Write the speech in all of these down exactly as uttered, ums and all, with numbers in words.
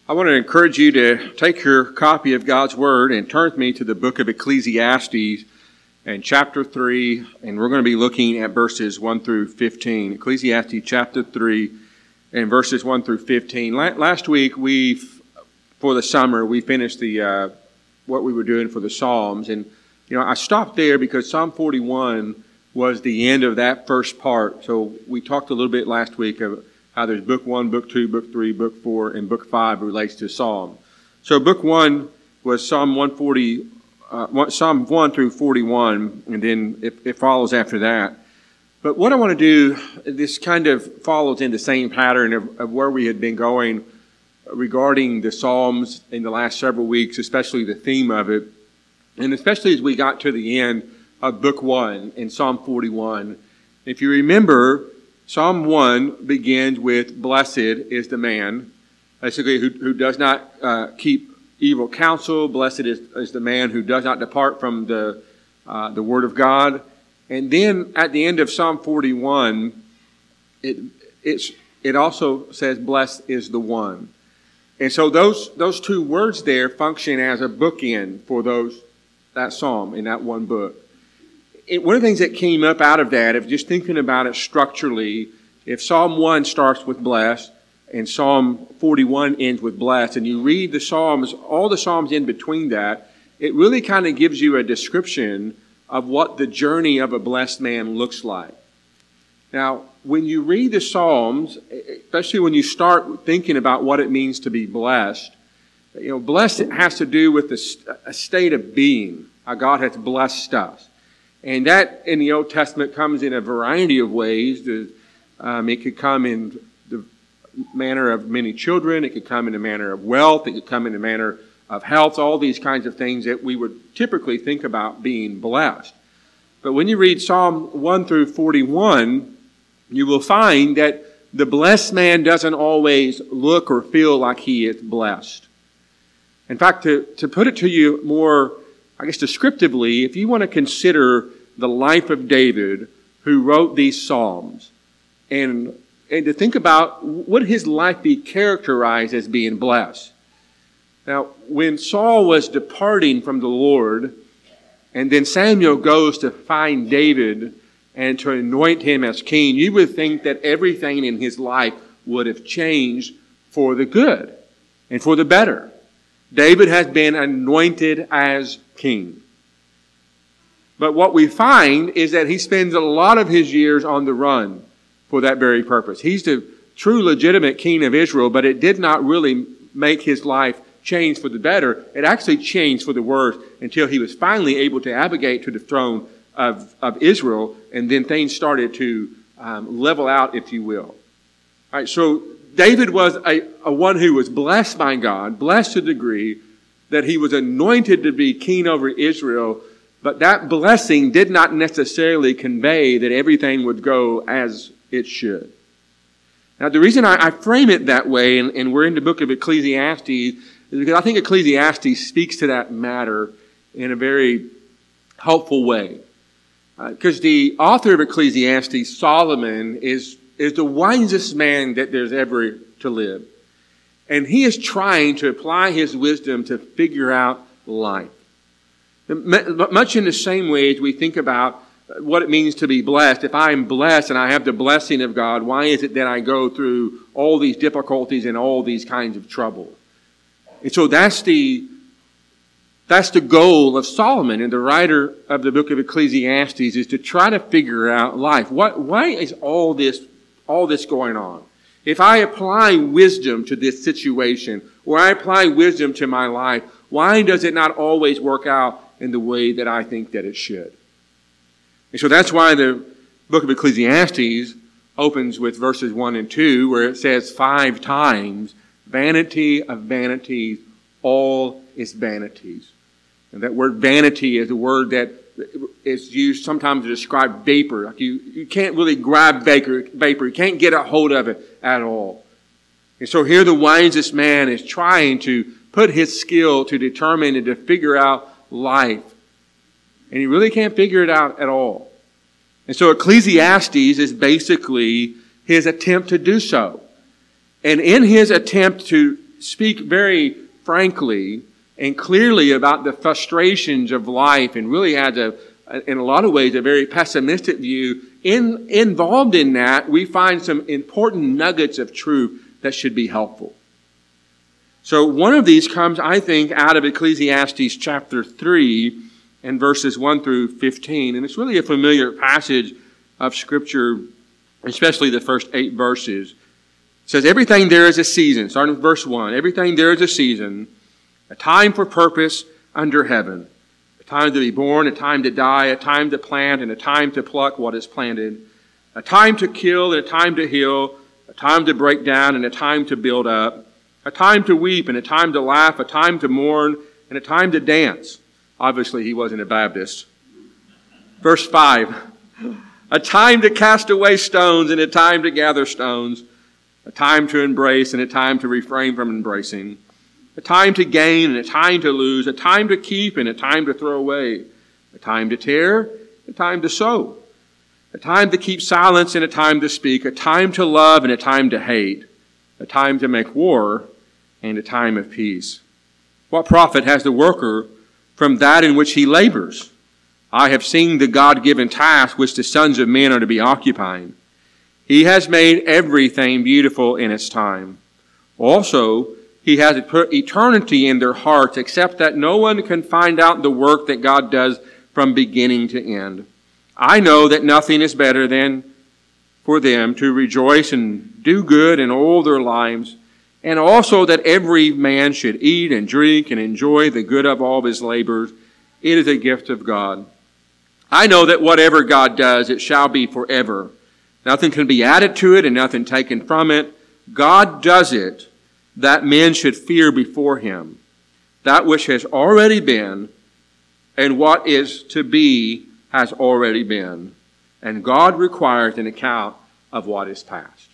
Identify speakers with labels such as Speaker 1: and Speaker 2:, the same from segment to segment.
Speaker 1: I want to encourage you to take your copy of God's Word and turn with me to the book of Ecclesiastes and chapter three, and we're going to be looking at verses one through fifteen. Ecclesiastes chapter three and verses one through fifteen. Last week, we, for the summer, we finished the uh, what we were doing for the Psalms, and you know I stopped there because Psalm forty-one was the end of that first part. So we talked a little bit last week of how there's book one, book two, book three, book four, and book five relates to Psalm. So book one was Psalm one forty, uh, Psalm one through forty-one, and then it, it follows after that. But what I want to do, this kind of follows in the same pattern of, of where we had been going regarding the Psalms in the last several weeks, especially the theme of it, and especially as we got to the end of book one in Psalm forty-one. If you remember, Psalm one begins with, "Blessed is the man," basically, who, who does not uh, keep evil counsel. Blessed is, is the man who does not depart from the uh, the word of God. And then at the end of Psalm forty-one, it it's it also says, "Blessed is the one." And so those those two words there function as a bookend for those that psalm in that one book. It, one of the things that came up out of that, of just thinking about it structurally, if Psalm one starts with blessed and Psalm forty-one ends with blessed, and you read the Psalms, all the Psalms in between that, it really kind of gives you a description of what the journey of a blessed man looks like. Now, when you read the Psalms, especially when you start thinking about what it means to be blessed, you know, blessed has to do with a state of being, how God has blessed us. And that in the Old Testament comes in a variety of ways. Um, it could come in the manner of many children. It could come in the manner of wealth. It could come in the manner of health. All these kinds of things that we would typically think about being blessed. But when you read Psalm one through forty-one, you will find that the blessed man doesn't always look or feel like he is blessed. In fact, to, to put it to you more, I guess descriptively, if you want to consider the life of David, who wrote these Psalms, and, and to think about, would his life be characterized as being blessed? Now, when Saul was departing from the Lord, and then Samuel goes to find David and to anoint him as king, you would think that everything in his life would have changed for the good and for the better. David has been anointed as king. But what we find is that he spends a lot of his years on the run for that very purpose. He's the true legitimate king of Israel, but it did not really make his life change for the better. It actually changed for the worse until he was finally able to abdicate to the throne of, of Israel, and then things started to um, level out, if you will. All right, so David was a, a one who was blessed by God, blessed to the degree that he was anointed to be king over Israel, but that blessing did not necessarily convey that everything would go as it should. Now, the reason I, I frame it that way, and, and we're in the book of Ecclesiastes, is because I think Ecclesiastes speaks to that matter in a very helpful way. Because uh, the author of Ecclesiastes, Solomon, is, is the wisest man that there's ever to live. And he is trying to apply his wisdom to figure out life. Much in the same way as we think about what it means to be blessed. If I am blessed and I have the blessing of God, why is it that I go through all these difficulties and all these kinds of trouble? And so that's the, that's the goal of Solomon, and the writer of the book of Ecclesiastes, is to try to figure out life. What, why is all this, all this going on? If I apply wisdom to this situation, or I apply wisdom to my life, why does it not always work out in the way that I think that it should? And so that's why the book of Ecclesiastes opens with verses one and two, where it says five times, "Vanity of vanities, all is vanities." And that word vanity is a word that is used sometimes to describe vapor. Like you, you can't really grab vapor, vapor. You can't get a hold of it at all. And so here the wisest man is trying to put his skill to determine and to figure out life. And he really can't figure it out at all. And so Ecclesiastes is basically his attempt to do so. And in his attempt to speak very frankly and clearly about the frustrations of life, and really has a, in a lot of ways, a very pessimistic view. In, involved in that, we find some important nuggets of truth that should be helpful. So one of these comes, I think, out of Ecclesiastes chapter three and verses one through fifteen. And it's really a familiar passage of Scripture, especially the first eight verses. It says, everything there is a season, starting with verse one. Everything there is a season, a time for purpose under heaven. A time to be born, a time to die, a time to plant, and a time to pluck what is planted. A time to kill and a time to heal. A time to break down and a time to build up. A time to weep and a time to laugh. A time to mourn and a time to dance. Obviously, he wasn't a Baptist. Verse five. A time to cast away stones and a time to gather stones. A time to embrace and a time to refrain from embracing. A time to gain and a time to lose. A time to keep and a time to throw away. A time to tear, a time to sow. A time to keep silence and a time to speak. A time to love and a time to hate. A time to make war and a time of peace. What profit has the worker from that in which he labors? I have seen the God-given task which the sons of men are to be occupying. He has made everything beautiful in its time. Also, he has put eternity in their hearts, except that no one can find out the work that God does from beginning to end. I know that nothing is better than for them to rejoice and do good in all their lives, and also that every man should eat and drink and enjoy the good of all his labors. It is a gift of God. I know that whatever God does, it shall be forever. Nothing can be added to it and nothing taken from it. God does it that men should fear before him. That which has already been and what is to be has already been. And God requires an account of what is past.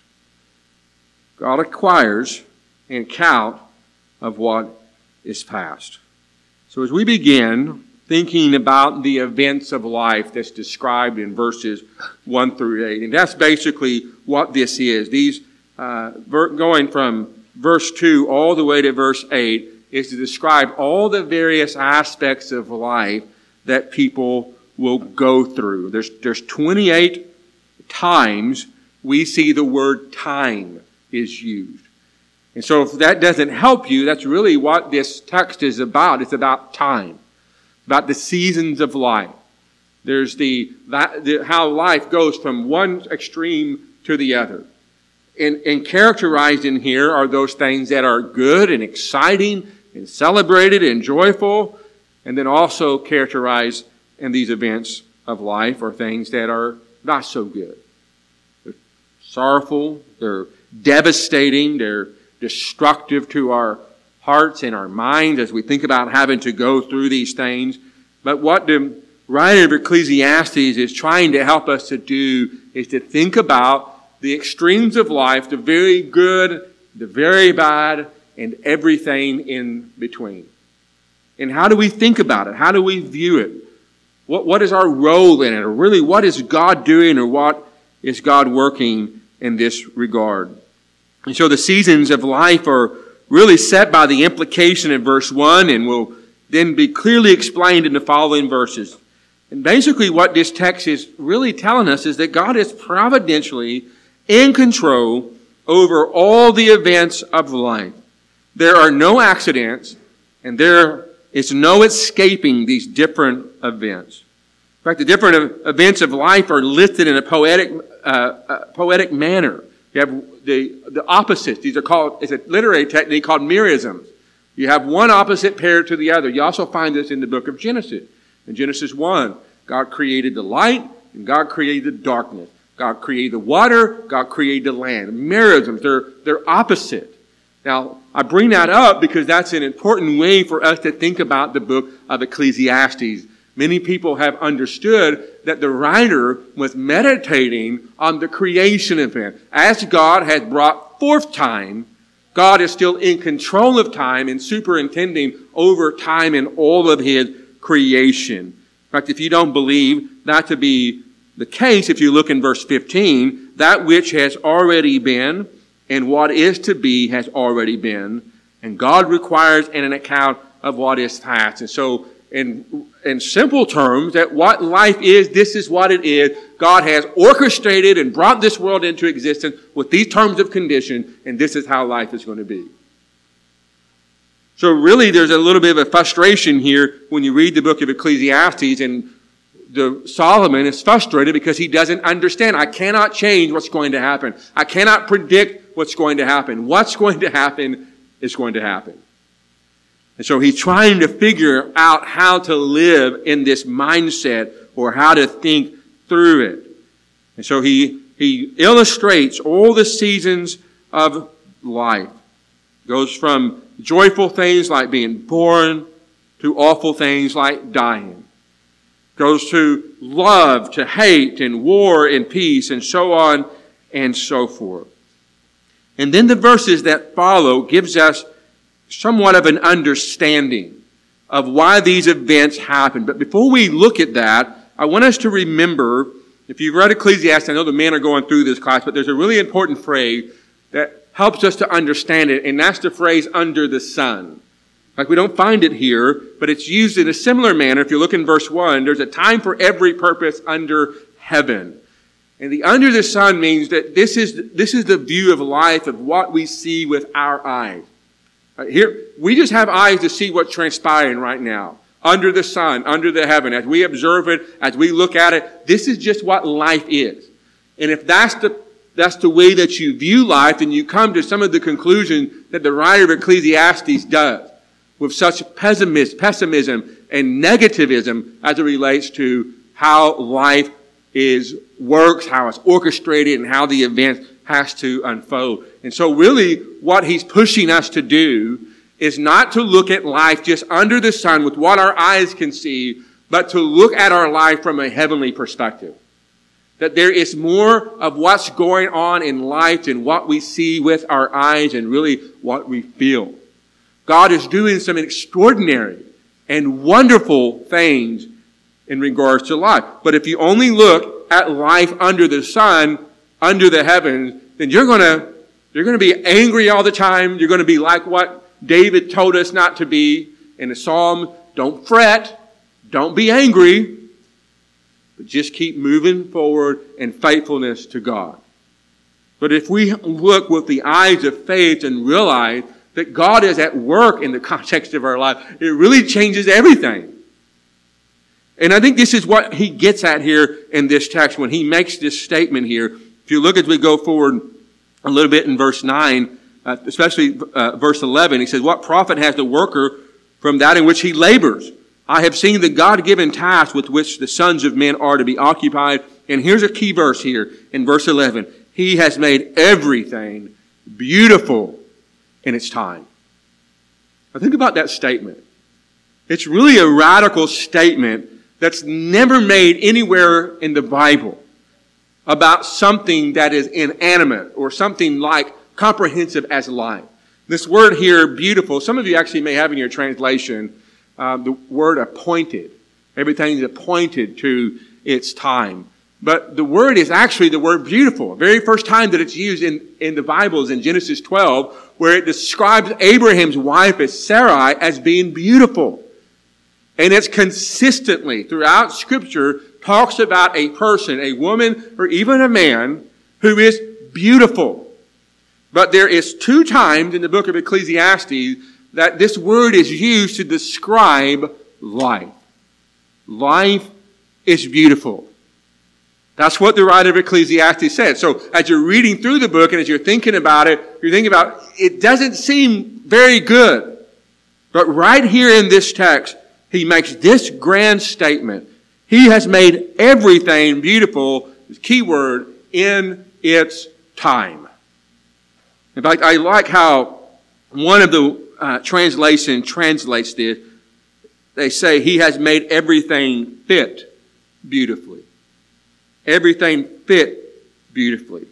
Speaker 1: God requires an account of what is past. So as we begin thinking about the events of life that's described in verses one through eight, and that's basically what this is. These uh, going from verse two all the way to verse eight is to describe all the various aspects of life that people will go through. There's, there's twenty-eight times we see the word time is used. And so if that doesn't help you, that's really what this text is about. It's about time, about the seasons of life. There's the, that, the how life goes from one extreme to the other. And, and characterized in here are those things that are good and exciting and celebrated and joyful, and then also characterized in these events of life are things that are not so good. They're sorrowful, they're devastating, they're destructive to our hearts and our minds as we think about having to go through these things. But what the writer of Ecclesiastes is trying to help us to do is to think about the extremes of life, the very good, the very bad, and everything in between. And how do we think about it? How do we view it? What, what is our role in it? Or really, what is God doing, or what is God working in this regard? And so the seasons of life are really set by the implication in verse one and will then be clearly explained in the following verses. And basically what this text is really telling us is that God is providentially in control over all the events of life. There are no accidents, and there is no escaping these different events. In fact, the different events of life are listed in a poetic, uh, uh, poetic manner. You have the, the opposites. These are called, it's a literary technique called merisms. You have one opposite paired to the other. You also find this in the book of Genesis. In Genesis one, God created the light and God created the darkness. God created the water, God created the land. Merisms, they're, they're opposite. Now, I bring that up because that's an important way for us to think about the book of Ecclesiastes. Many people have understood that the writer was meditating on the creation event. As God has brought forth time, God is still in control of time and superintending over time in all of his creation. In fact, if you don't believe that to be the case, if you look in verse fifteen, that which has already been and what is to be has already been, And God requires an account of what is past. And so, in, in simple terms, that what life is, this is what it is. God has orchestrated and brought this world into existence with these terms of condition, and this is how life is going to be. So really, there's a little bit of a frustration here when you read the book of Ecclesiastes, and the Solomon is frustrated because he doesn't understand. I cannot change what's going to happen. I cannot predict what's going to happen. What's going to happen is going to happen. And so he's trying to figure out how to live in this mindset or how to think through it. And so he, he illustrates all the seasons of life. Goes from joyful things like being born to awful things like dying. Goes to love, to hate, and war and peace, and so on and so forth. And then the verses that follow gives us somewhat of an understanding of why these events happen. But before we look at that, I want us to remember, if you've read Ecclesiastes, I know the men are going through this class, but there's a really important phrase that helps us to understand it, and that's the phrase under the sun. Like, we don't find it here, but it's used in a similar manner. If you look in verse one, there's a time for every purpose under heaven. And the under the sun means that this is, this is the view of life of what we see with our eyes. Right, here, we just have eyes to see what's transpiring right now. Under the sun, under the heaven. As we observe it, as we look at it, this is just what life is. And if that's the that's the way that you view life, then you come to some of the conclusions that the writer of Ecclesiastes does with such pessimism, pessimism and negativism as it relates to how life is works, how it's orchestrated, and how the event has to unfold. And so really what he's pushing us to do is not to look at life just under the sun with what our eyes can see, but to look at our life from a heavenly perspective. That there is more of what's going on in life than what we see with our eyes and really what we feel. God is doing some extraordinary and wonderful things in regards to life. But if you only look at life under the sun, under the heavens, then you're going to you're going to be angry all the time. You're going to be like what David told us not to be in the Psalm. Don't fret. Don't be angry. But just keep moving forward in faithfulness to God. But if we look with the eyes of faith and realize that God is at work in the context of our life, it really changes everything. And I think this is what he gets at here in this text when he makes this statement here. If you look as we go forward a little bit in verse nine, uh, especially uh, verse eleven, he says, "What profit has the worker from that in which he labors? I have seen the God-given task with which the sons of men are to be occupied." And here's a key verse here in verse eleven. "He has made everything beautiful in its time." Now think about that statement. It's really a radical statement that's never made anywhere in the Bible about something that is inanimate or something like comprehensive as life. This word here, beautiful, some of you actually may have in your translation Uh, the word appointed. Everything's appointed to its time. But the word is actually the word beautiful. The very first time that it's used in, in the Bible is in Genesis twelve, where it describes Abraham's wife as Sarai as being beautiful. And it's consistently throughout Scripture talks about a person, a woman, or even a man who is beautiful. But there is two times in the book of Ecclesiastes that this word is used to describe life. Life is beautiful. That's what the writer of Ecclesiastes said. So as you're reading through the book and as you're thinking about it, you're thinking about, it doesn't seem very good. But right here in this text, he makes this grand statement. He has made everything beautiful, key word, in its time. In fact, I like how one of the Uh, translation translates this. They say he has made everything fit beautifully. Everything fit beautifully.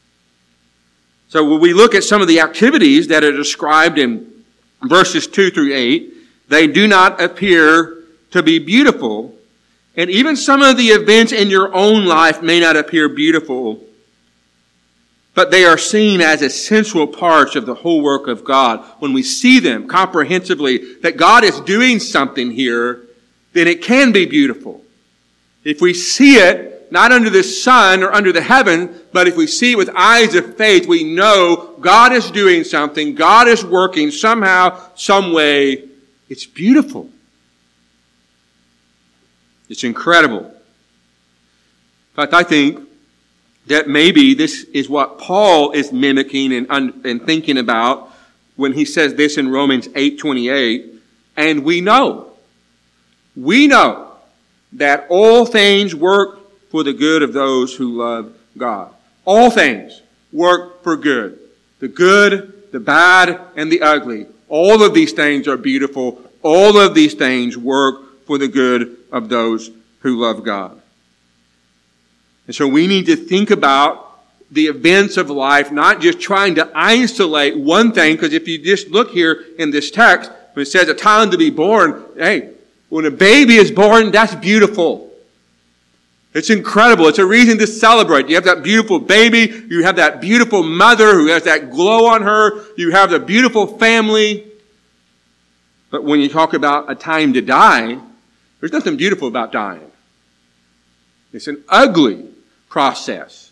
Speaker 1: So when we look at some of the activities that are described in verses two through eight, they do not appear to be beautiful. And even some of the events in your own life may not appear beautiful but they are seen as essential parts of the whole work of God. When we see them comprehensively, that God is doing something here, then it can be beautiful. If we see it, not under the sun or under the heaven, but if we see it with eyes of faith, we know God is doing something, God is working somehow, some way. It's beautiful. It's incredible. In fact, I think that maybe this is what Paul is mimicking and, un- and thinking about when he says this in Romans eight twenty-eight. And we know, we know that all things work for the good of those who love God. All things work for good. The good, the bad, and the ugly. All of these things are beautiful. All of these things work for the good of those who love God. And so we need to think about the events of life, not just trying to isolate one thing, because if you just look here in this text, when it says a time to be born, hey, when a baby is born, that's beautiful. It's incredible. It's a reason to celebrate. You have that beautiful baby. You have that beautiful mother who has that glow on her. You have the beautiful family. But when you talk about a time to die, there's nothing beautiful about dying. It's an ugly process.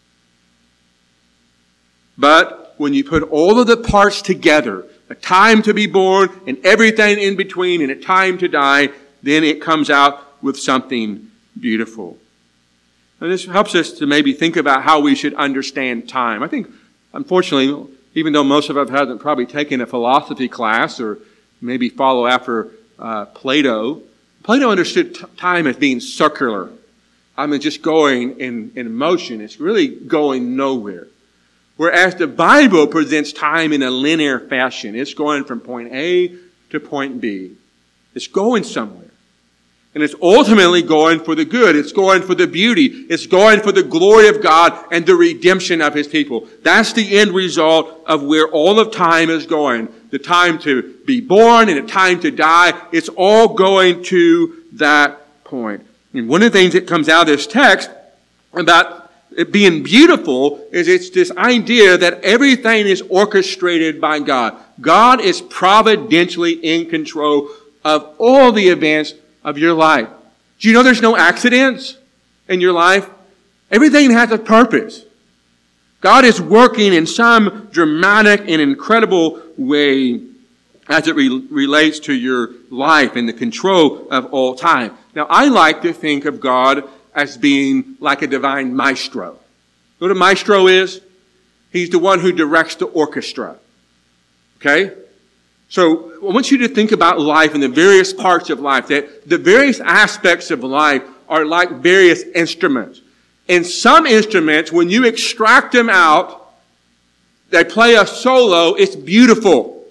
Speaker 1: But when you put all of the parts together, a time to be born and everything in between and a time to die, then it comes out with something beautiful. And this helps us to maybe think about how we should understand time. I think, unfortunately, even though most of us haven't probably taken a philosophy class or maybe follow after uh, Plato, Plato understood t- time as being circular. I mean, just going in, in motion. It's really going nowhere. Whereas the Bible presents time in a linear fashion. It's going from point A to point B. It's going somewhere. And it's ultimately going for the good. It's going for the beauty. It's going for the glory of God and the redemption of His people. That's the end result of where all of time is going. The time to be born and the time to die. It's all going to that point. And one of the things that comes out of this text about it being beautiful is it's this idea that everything is orchestrated by God. God is providentially in control of all the events of your life. Do you know there's no accidents in your life? Everything has a purpose. God is working in some dramatic and incredible way as it re- relates to your life and the control of all time. Now, I like to think of God as being like a divine maestro. You know what a maestro is? He's the one who directs the orchestra. Okay? So I want you to think about life and the various parts of life, that the various aspects of life are like various instruments. And some instruments, when you extract them out, they play a solo, it's beautiful.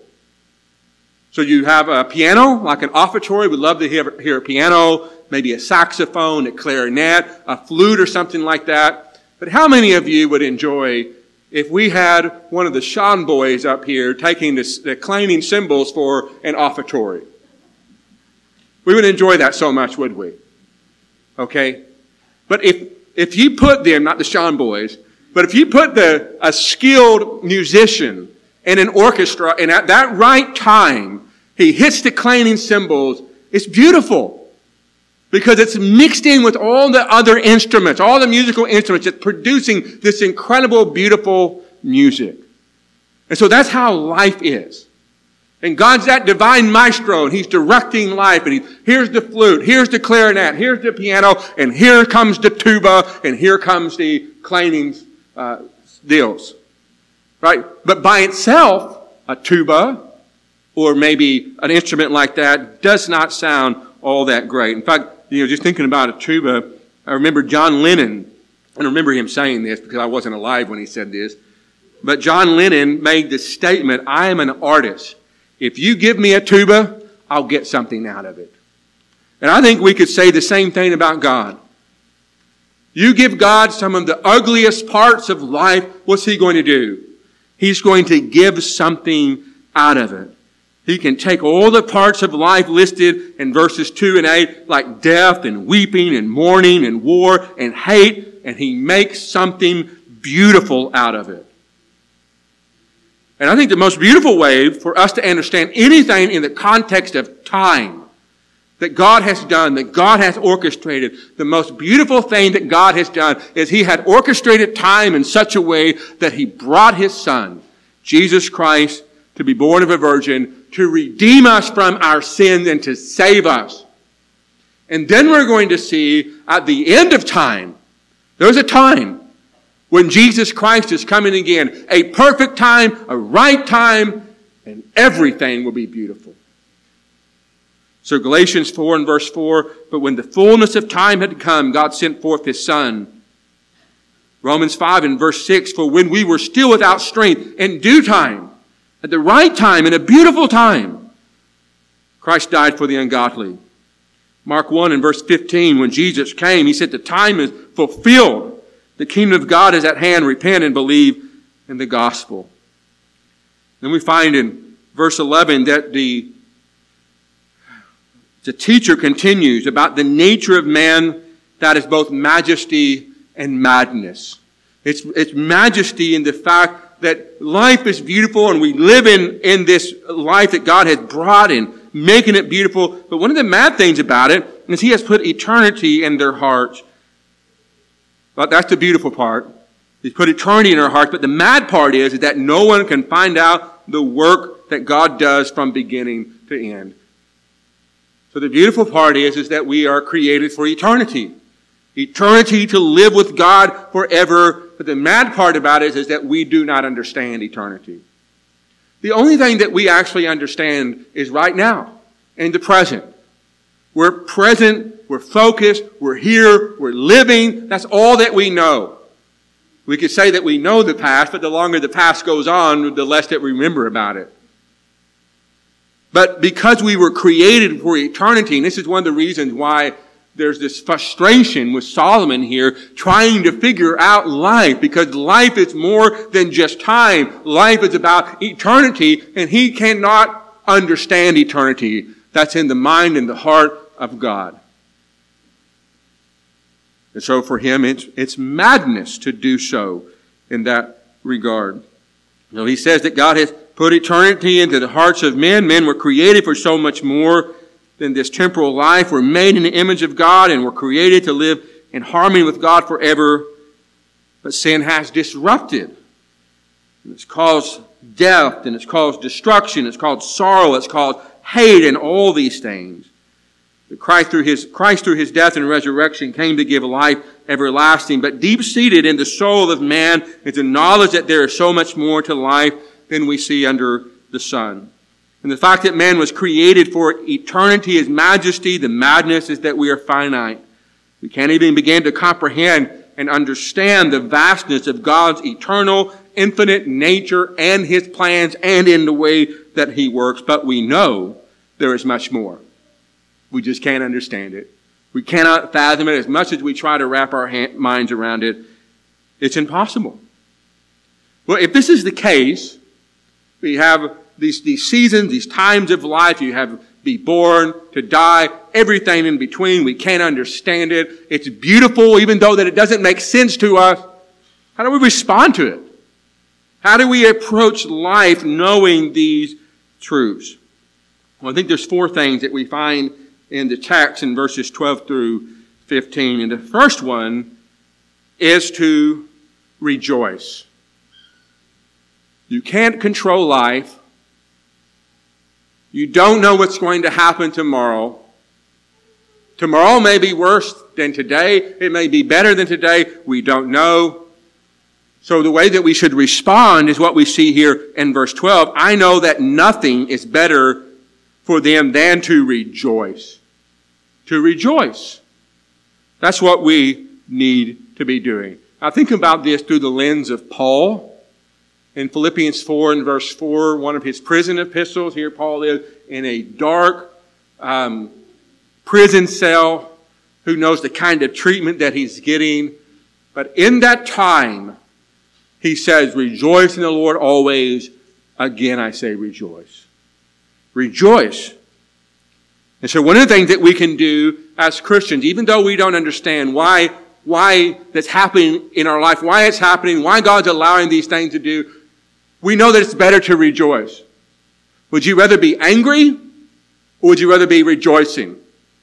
Speaker 1: So you have a piano, like an offertory. We'd love to hear, hear a piano, maybe a saxophone, a clarinet, a flute or something like that. But how many of you would enjoy if we had one of the Sean boys up here taking the, the clanging cymbals for an offertory? We would enjoy that so much, would we? Okay? But if if you put them, not the Sean boys, but if you put the a skilled musician in an orchestra and at that right time he hits the clanging cymbals, it's beautiful. Because it's mixed in with all the other instruments, all the musical instruments. It's producing this incredible, beautiful music. And so that's how life is. And God's that divine maestro, and He's directing life. And he, here's the flute, here's the clarinet, here's the piano, and here comes the tuba, and here comes the clanging uh, deals. Right? But by itself, a tuba, or maybe an instrument like that, does not sound all that great. In fact, you know, just thinking about a tuba, I remember John Lennon, I remember him saying this because I wasn't alive when he said this, but John Lennon made this statement, I am an artist. If you give me a tuba, I'll get something out of it. And I think we could say the same thing about God. You give God some of the ugliest parts of life, what's He going to do? He's going to give something out of it. He can take all the parts of life listed in verses two and eight, like death and weeping and mourning and war and hate, and He makes something beautiful out of it. And I think the most beautiful way for us to understand anything in the context of time that God has done, that God has orchestrated, the most beautiful thing that God has done is He had orchestrated time in such a way that He brought His Son, Jesus Christ, to be born of a virgin, to redeem us from our sins and to save us. And then we're going to see at the end of time, there's a time when Jesus Christ is coming again. A perfect time, a right time, and everything will be beautiful. So Galatians four and verse four, but when the fullness of time had come, God sent forth His Son. Romans five and verse six, for when we were still without strength, in due time, at the right time, in a beautiful time, Christ died for the ungodly. Mark one and verse fifteen, when Jesus came, He said the time is fulfilled. The kingdom of God is at hand. Repent and believe in the gospel. Then we find in verse eleven that the, the teacher continues about the nature of man that is both majesty and madness. It's, it's majesty in the fact that life is beautiful and we live in, in this life that God has brought in, making it beautiful. But one of the mad things about it is He has put eternity in their hearts. But that's the beautiful part. He's put eternity in our hearts. But the mad part is, is that no one can find out the work that God does from beginning to end. So the beautiful part is, is that we are created for eternity. Eternity to live with God forever. But the mad part about it is, is that we do not understand eternity. The only thing that we actually understand is right now, in the present. We're present, we're focused, we're here, we're living. That's all that we know. We could say that we know the past, but the longer the past goes on, the less that we remember about it. But because we were created for eternity, and this is one of the reasons why there's this frustration with Solomon here, trying to figure out life, because life is more than just time. Life is about eternity, and he cannot understand eternity. That's in the mind and the heart of God. And so for him, it's, it's madness to do so in that regard. You know, he says that God has put eternity into the hearts of men. Men were created for so much more than this temporal life. We're made in the image of God and we're created to live in harmony with God forever. But sin has disrupted. And it's caused death and it's caused destruction. It's caused sorrow. It's caused hate and all these things. But Christ through his, Christ through his death and resurrection came to give life everlasting. But deep-seated in the soul of man is the knowledge that there is so much more to life than we see under the sun. And the fact that man was created for eternity, his majesty, the madness is that we are finite. We can't even begin to comprehend and understand the vastness of God's eternal, infinite nature and his plans and in the way that he works. But we know there is much more. We just can't understand it. We cannot fathom it. As much as we try to wrap our ha- minds around it, it's impossible. Well, if this is the case, we have these, these seasons, these times of life. You have be born, to die, everything in between. We can't understand it. It's beautiful, even though that it doesn't make sense to us. How do we respond to it? How do we approach life knowing these truths? Well, I think there's four things that we find in the text in verses twelve through fifteen. And the first one is to rejoice. You can't control life. You don't know what's going to happen tomorrow. Tomorrow may be worse than today. It may be better than today. We don't know. So the way that we should respond is what we see here in verse twelve. I know that nothing is better for them than to rejoice. To rejoice. That's what we need to be doing. Now think about this through the lens of Paul. In Philippians four and verse four, one of his prison epistles, here Paul is in a dark um, prison cell. Who knows the kind of treatment that he's getting. But in that time, he says, rejoice in the Lord always. Again, I say rejoice. Rejoice. And so one of the things that we can do as Christians, even though we don't understand why why that's happening in our life, why it's happening, why God's allowing these things to do, we know that it's better to rejoice. Would you rather be angry or would you rather be rejoicing?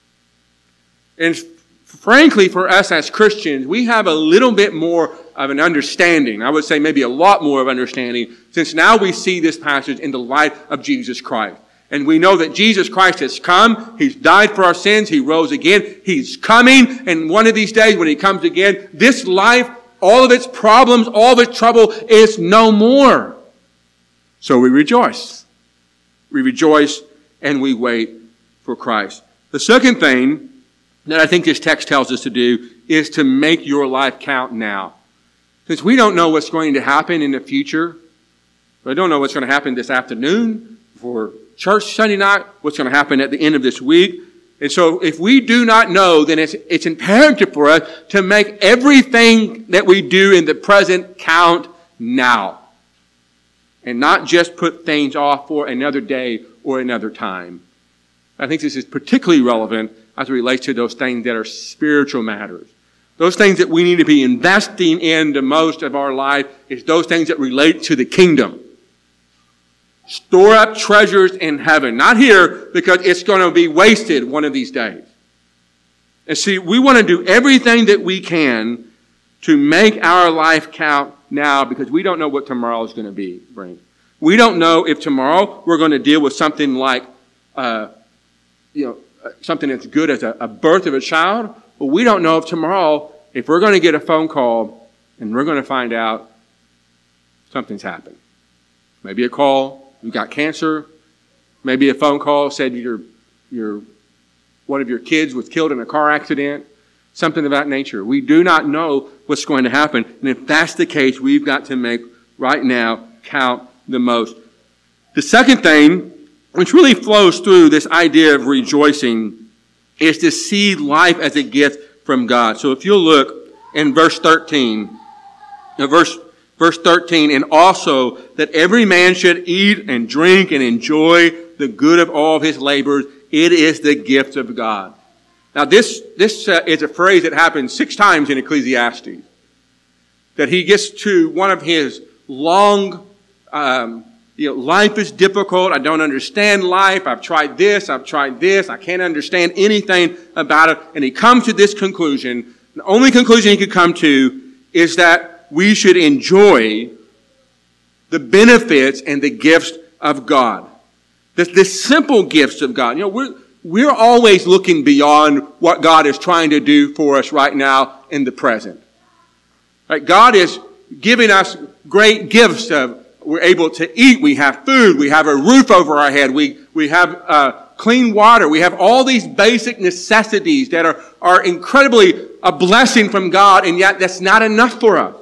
Speaker 1: And frankly, for us as Christians, we have a little bit more of an understanding. I would say maybe a lot more of understanding, since now we see this passage in the light of Jesus Christ. And we know that Jesus Christ has come. He's died for our sins. He rose again. He's coming. And one of these days when He comes again, this life, all of its problems, all of its trouble is no more. So we rejoice. We rejoice and we wait for Christ. The second thing that I think this text tells us to do is to make your life count now. Since we don't know what's going to happen in the future, we don't know what's going to happen this afternoon for church Sunday night, what's going to happen at the end of this week. And so if we do not know, then it's, it's imperative for us to make everything that we do in the present count now. And not just put things off for another day or another time. I think this is particularly relevant as it relates to those things that are spiritual matters. Those things that we need to be investing in the most of our life is those things that relate to the kingdom. Store up treasures in heaven. Not here, because it's going to be wasted one of these days. And see, we want to do everything that we can to make our life count now, because we don't know what tomorrow is going to be, bring. We don't know if tomorrow we're going to deal with something like, uh, you know, something as good as a, a birth of a child. But we don't know if tomorrow, if we're going to get a phone call and we're going to find out something's happened. Maybe a call, you got cancer. Maybe a phone call said your, your, one of your kids was killed in a car accident. Something of that nature. We do not know what's going to happen. And if that's the case, we've got to make right now count the most. The second thing, which really flows through this idea of rejoicing, is to see life as a gift from God. So if you'll look in verse thirteen, verse, verse thirteen, and also that every man should eat and drink and enjoy the good of all of his labors, it is the gift of God. Now this, this uh, is a phrase that happens six times in Ecclesiastes. That he gets to one of his long, um, you know, life is difficult. I don't understand life. I've tried this. I've tried this. I can't understand anything about it. And he comes to this conclusion. The only conclusion he could come to is that we should enjoy the benefits and the gifts of God. The, the simple gifts of God. You know, we're, we're always looking beyond what God is trying to do for us right now in the present. Right? God is giving us great gifts of, we're able to eat, we have food, we have a roof over our head, we, we have uh, clean water, we have all these basic necessities that are, are incredibly a blessing from God, and yet that's not enough for us.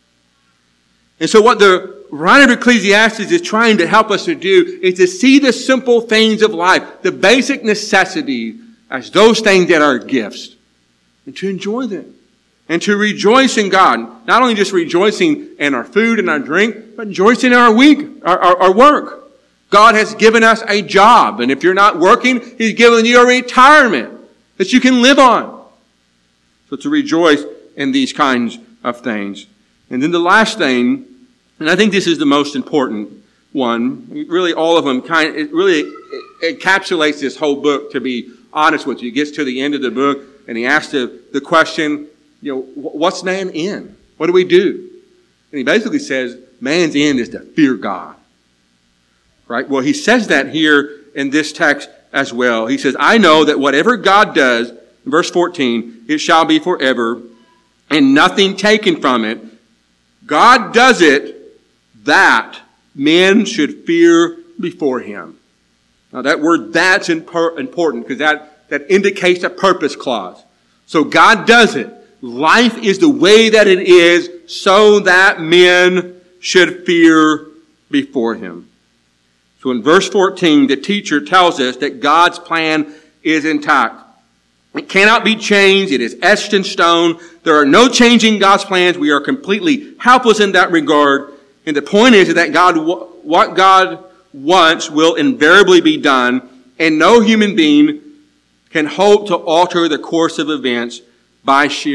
Speaker 1: And so what the writer of Ecclesiastes is trying to help us to do is to see the simple things of life, the basic necessities, as those things that are gifts, and to enjoy them. And to rejoice in God. Not only just rejoicing in our food and our drink, but rejoicing in our week, our, our, our work. God has given us a job. And if you're not working, He's given you a retirement that you can live on. So to rejoice in these kinds of things. And then the last thing, and I think this is the most important one, really all of them kind of, it really encapsulates this whole book, to be honest with you. He gets to the end of the book and he asks the, the question, you know, what's man in? What do we do? And he basically says, man's end is to fear God. Right? Well, he says that here in this text as well. He says, I know that whatever God does, in verse fourteen, it shall be forever, and nothing taken from it. God does it that men should fear before Him. Now that word that's important because that, that indicates a purpose clause. So God does it. Life is the way that it is so that men should fear before Him. So in verse fourteen, the teacher tells us that God's plan is intact. It cannot be changed. It is etched in stone. There are no changing God's plans. We are completely helpless in that regard. And the point is that God, what God wants will invariably be done, and no human being can hope to alter the course of events by sheer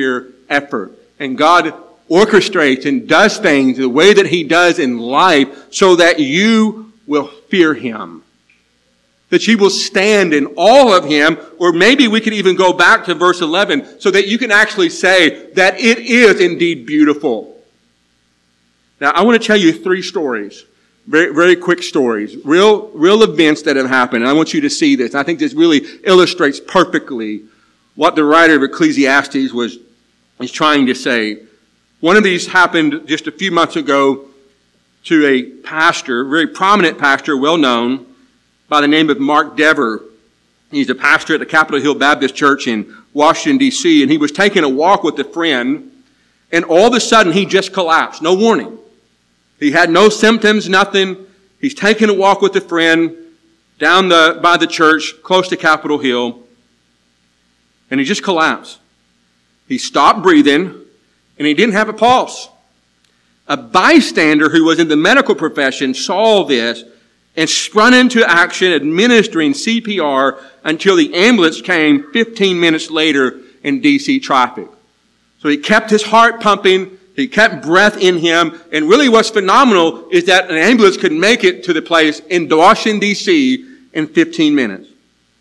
Speaker 1: effort. And God orchestrates and does things the way that He does in life so that you will fear Him. That you will stand in awe of Him, or maybe we could even go back to verse eleven so that you can actually say that it is indeed beautiful. Now, I want to tell you three stories, very, very quick stories, real, real events that have happened. And I want you to see this. I think this really illustrates perfectly what the writer of Ecclesiastes was, was trying to say. One of these happened just a few months ago to a pastor, a very prominent pastor, well known, by the name of Mark Dever. He's a pastor at the Capitol Hill Baptist Church in Washington, D C, and he was taking a walk with a friend, and all of a sudden he just collapsed. No warning. He had no symptoms, nothing. He's taking a walk with a friend down the by the church, close to Capitol Hill, and he just collapsed. He stopped breathing, and he didn't have a pulse. A bystander who was in the medical profession saw this and sprung into action administering C P R until the ambulance came fifteen minutes later in D C traffic. So he kept his heart pumping, he kept breath in him, and really what's phenomenal is that an ambulance could make it to the place in Washington, D C in fifteen minutes.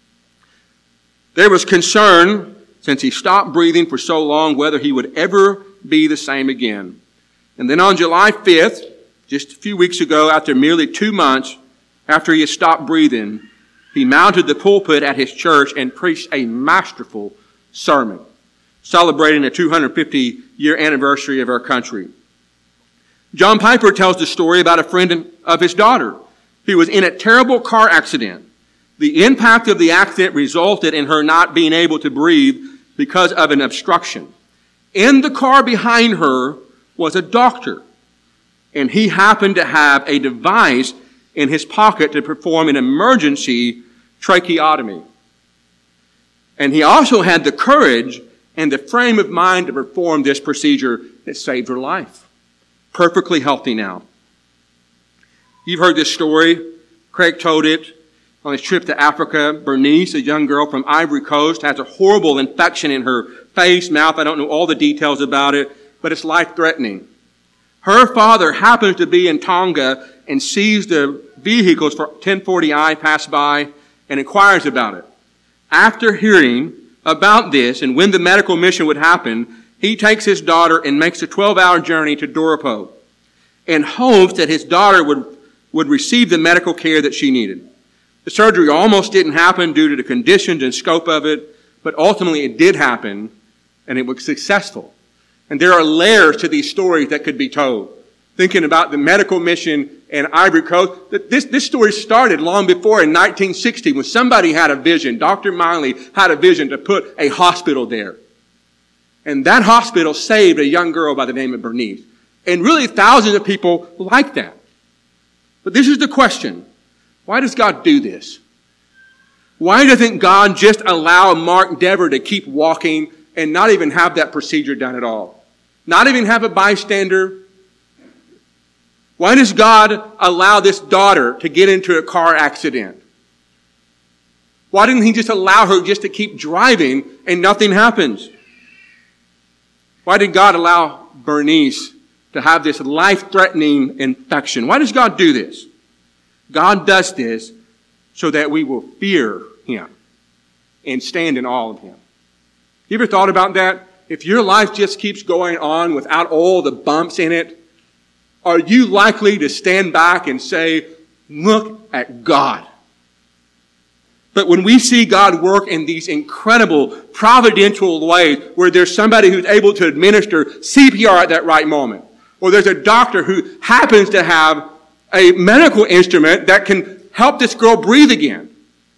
Speaker 1: There was concern, since he stopped breathing for so long, whether he would ever be the same again. And then on July fifth, just a few weeks ago, after merely two months, after he had stopped breathing, he mounted the pulpit at his church and preached a masterful sermon, celebrating the two hundred fifty year anniversary of our country. John Piper tells the story about a friend of his daughter who was in a terrible car accident. The impact of the accident resulted in her not being able to breathe because of an obstruction. In the car behind her was a doctor, and he happened to have a device in his pocket to perform an emergency tracheotomy. And he also had the courage and the frame of mind to perform this procedure that saved her life. Perfectly healthy now. You've heard this story. Craig told it on his trip to Africa. Bernice, a young girl from Ivory Coast, has a horrible infection in her face, mouth. I don't know all the details about it, but it's life-threatening. Her father happens to be in Tonga and sees the vehicles for ten forty I pass by and inquires about it. After hearing about this and when the medical mission would happen, he takes his daughter and makes a twelve hour journey to Doropo in hopes that his daughter would, would receive the medical care that she needed. The surgery almost didn't happen due to the conditions and scope of it, but ultimately it did happen, and it was successful. And there are layers to these stories that could be told. Thinking about the medical mission in Ivory Coast, this, this story started long before in nineteen sixty when somebody had a vision. Doctor Miley had a vision to put a hospital there. And that hospital saved a young girl by the name of Bernice. And really thousands of people like that. But this is the question. Why does God do this? Why doesn't God just allow Mark Dever to keep walking and not even have that procedure done at all? Not even have a bystander? Why does God allow this daughter to get into a car accident? Why didn't He just allow her just to keep driving and nothing happens? Why did God allow Bernice to have this life-threatening infection? Why does God do this? God does this so that we will fear Him and stand in awe of Him. You ever thought about that? If your life just keeps going on without all the bumps in it, are you likely to stand back and say, look at God? But when we see God work in these incredible providential ways where there's somebody who's able to administer C P R at that right moment, or there's a doctor who happens to have a medical instrument that can help this girl breathe again,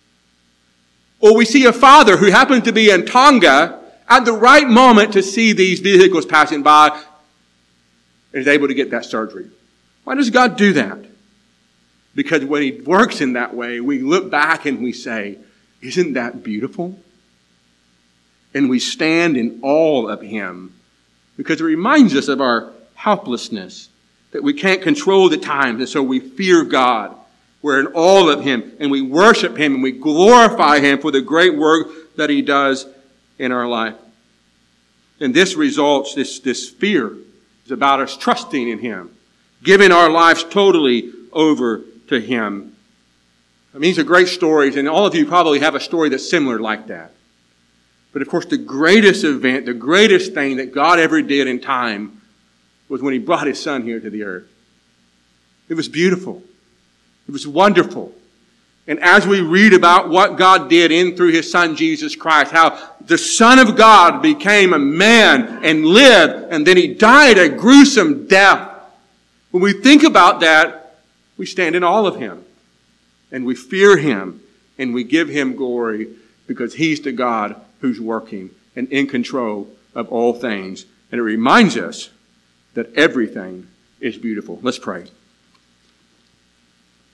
Speaker 1: or we see a father who happens to be in Tonga at the right moment to see these vehicles passing by and is able to get that surgery. Why does God do that? Because when He works in that way, we look back and we say, isn't that beautiful? And we stand in awe of Him because it reminds us of our helplessness, that we can't control the times, and so we fear God. We're in awe of Him, and we worship Him, and we glorify Him for the great work that He does in our life. And this results, this, this fear is about us trusting in Him, giving our lives totally over to Him. I mean, these are great stories, and all of you probably have a story that's similar like that. But of course, the greatest event, the greatest thing that God ever did in time was when He brought His Son here to the earth. It was beautiful. It was wonderful. And as we read about what God did in through His Son Jesus Christ, how the Son of God became a man and lived, and then He died a gruesome death. When we think about that, we stand in awe of Him. And we fear Him. And we give Him glory because He's the God who's working and in control of all things. And it reminds us that everything is beautiful. Let's pray.